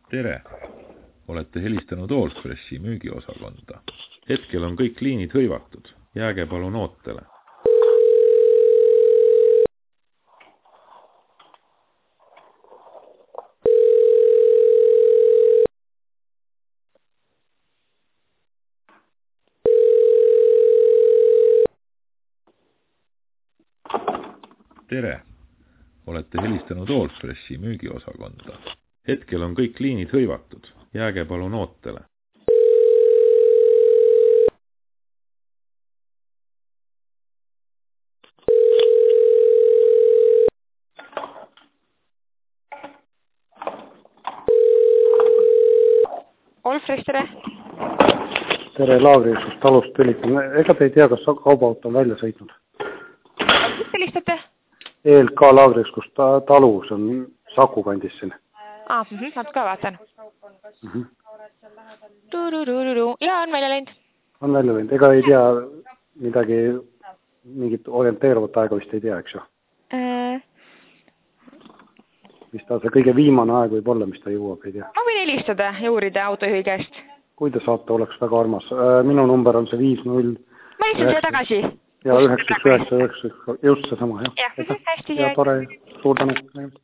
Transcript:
Tere! Olete helistanud Allfreshi müügiosakonda. Hetkel on kõik liinid hõivatud. Jääge palun ootele. Tere! Olete helistanud Allfreshi müügiosakonda. Hetkel on kõik liinid hõivatud. Jääge palun ootele. Allfresh, tere! Tere, Laagriksust talust tülitan. Ega te ei tea, kas kaubaauto on välja sõitnud? Mis te listate? ELK Laagriksust talus on Saku kandis siin. Nad ka vaatan. Ja, on välja läinud. On välja läinud. Ega ei tea midagi, mingit orienteeruvat aega vist ei tea, eks ju? Mis ta see kõige viimane aeg võib olla, mis ta jõuab, ei tea. Ma võin helistada ja uurida autojuhi käest. Kui te saate, oleks väga armas. Minu number on see 50. Ma helistan siia tagasi. Ja 919, just see sama, jah. Hästi, ja tore, suur tänu.